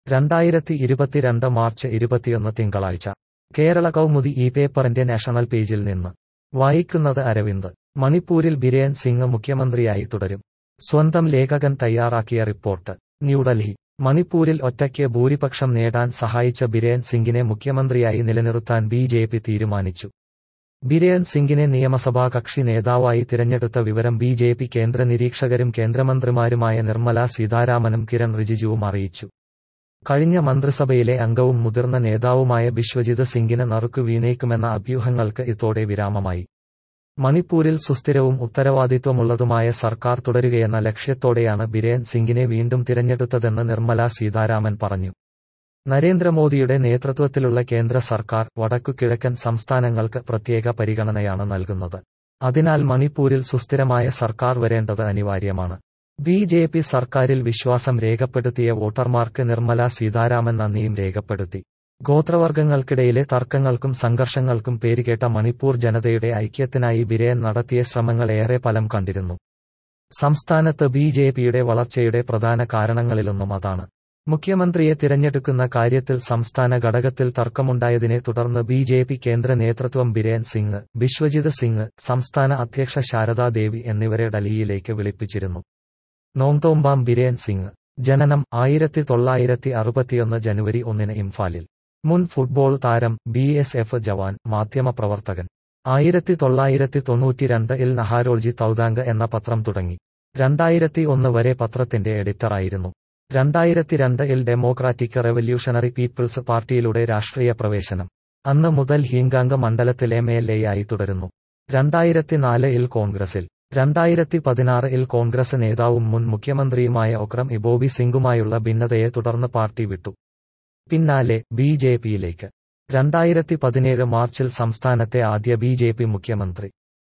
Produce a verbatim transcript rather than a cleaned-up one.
രണ്ടായിരത്തി ഇരുപത്തിരണ്ട് മാർച്ച് ഇരുപത്തിയൊന്ന് തിങ്കളാഴ്ച കേരള കൗമുദി ഈ പേപ്പറിന്റെ നാഷണൽ പേജിൽ നിന്ന് വായിക്കുന്നത് അരവിന്ദ്. മണിപ്പൂരിൽ ബിരേൻ സിംഗ് മുഖ്യമന്ത്രിയായി തുടരും. സ്വന്തം ലേഖകൻ തയ്യാറാക്കിയ റിപ്പോർട്ട്. ന്യൂഡൽഹി. മണിപ്പൂരിൽ ഒറ്റയ്ക്ക് ഭൂരിപക്ഷം നേടാൻ സഹായിച്ച ബിരേൻ സിംഗിനെ മുഖ്യമന്ത്രിയായി നിലനിർത്താൻ ബി ജെ പി തീരുമാനിച്ചു. ബിരേൻ സിംഗിനെ നിയമസഭാ കക്ഷി നേതാവായി തിരഞ്ഞെടുത്ത വിവരം ബി ജെ പി കേന്ദ്ര നിരീക്ഷകരും കേന്ദ്രമന്ത്രിമാരുമായ നിർമ്മല സീതാരാമനും കിരൺ റിജിജുവും അറിയിച്ചു. കഴിഞ്ഞ മന്ത്രിസഭയിലെ അംഗവും മുതിർന്ന നേതാവുമായ ബിശ്വജിത് സിംഗിന് നറുക്കു വീണേക്കുമെന്ന അഭ്യൂഹങ്ങൾക്ക് ഇതോടെ വിരാമമായി. മണിപ്പൂരിൽ സുസ്ഥിരവും ഉത്തരവാദിത്വമുള്ളതുമായ സർക്കാർ തുടരുകയെന്ന ലക്ഷ്യത്തോടെയാണ് ബിരേൻ സിംഗിനെ വീണ്ടും തിരഞ്ഞെടുത്തതെന്ന് നിർമ്മല സീതാരാമൻ പറഞ്ഞു. നരേന്ദ്രമോദിയുടെ നേതൃത്വത്തിലുള്ള കേന്ദ്ര സർക്കാർ വടക്കു കിഴക്കൻ സംസ്ഥാനങ്ങൾക്ക് പ്രത്യേക പരിഗണനയാണ് നൽകുന്നത്. അതിനാൽ മണിപ്പൂരിൽ സുസ്ഥിരമായ സർക്കാർ വരേണ്ടത് അനിവാര്യമാണ്. ബി ജെ പി സർക്കാരിൽ വിശ്വാസം രേഖപ്പെടുത്തിയ വോട്ടർമാർക്ക് നിർമ്മല സീതാരാമൻ നന്ദിയും രേഖപ്പെടുത്തി. ഗോത്രവർഗങ്ങൾക്കിടയിലെ തർക്കങ്ങൾക്കും സംഘർഷങ്ങൾക്കും പേരുകേട്ട മണിപ്പൂർ ജനതയുടെ ഐക്യത്തിനായി ബിരേൻ നടത്തിയ ശ്രമങ്ങൾ ഏറെ ഫലം കണ്ടിരുന്നു. സംസ്ഥാനത്ത് ബി ജെ പിയുടെ വളർച്ചയുടെ പ്രധാന കാരണങ്ങളിലൊന്നും അതാണ്. മുഖ്യമന്ത്രിയെ തിരഞ്ഞെടുക്കുന്ന കാര്യത്തിൽ സംസ്ഥാന ഘടകത്തിൽ തർക്കമുണ്ടായതിനെ തുടർന്ന് ബി ജെ പി കേന്ദ്ര നേതൃത്വം ബിരേൻ സിംഗ്, ബിശ്വജിത് സിംഗ്, സംസ്ഥാന അധ്യക്ഷ ശാരദാ ദേവി എന്നിവരെ ഡൽഹിയിലേക്ക് വിളിപ്പിച്ചിരുന്നു. നോങ്തോംബാം ബിരേൻ സിംഗ്. ജനനം ആയിരത്തി തൊള്ളായിരത്തി അറുപത്തിയൊന്ന് ജനുവരി ഒന്നിന് ഇംഫാലിൽ. മുൻ ഫുട്ബോൾ താരം, ബി എസ് എഫ് ജവാൻ, മാധ്യമപ്രവർത്തകൻ. ആയിരത്തി തൊള്ളായിരത്തി തൊണ്ണൂറ്റിരണ്ട് ഇൽ നഹാരോൾജി തൗതാങ്ക് എന്ന പത്രം തുടങ്ങി. രണ്ടായിരത്തി ഒന്ന് വരെ പത്രത്തിന്റെ എഡിറ്ററായിരുന്നു. രണ്ടായിരത്തി രണ്ട് ഇൽ ഡെമോക്രാറ്റിക് റെവല്യൂഷണറി പീപ്പിൾസ് പാർട്ടിയിലൂടെ രാഷ്ട്രീയ പ്രവേശനം. അന്ന് മുതൽ ഹീങ്കാംഗ് മണ്ഡലത്തിൽ എം എൽ എ ആയി തുടരുന്നു. രണ്ടായിരത്തി നാല് ഇൽ കോൺഗ്രസിൽ. രണ്ടായിരത്തി പതിനാറ് ഇൽ കോൺഗ്രസ് നേതാവും മുൻ മുഖ്യമന്ത്രിയുമായ ഒക്രം ഇബോബി സിംഗുമായുള്ള ഭിന്നതയെ തുടർന്ന് പാർട്ടി വിട്ടു. പിന്നാലെ ബി ജെ പിയിലേക്ക്. രണ്ടായിരത്തി പതിനേഴ് മാർച്ചിൽ സംസ്ഥാനത്തെ ആദ്യ ബി ജെ പി മുഖ്യമന്ത്രി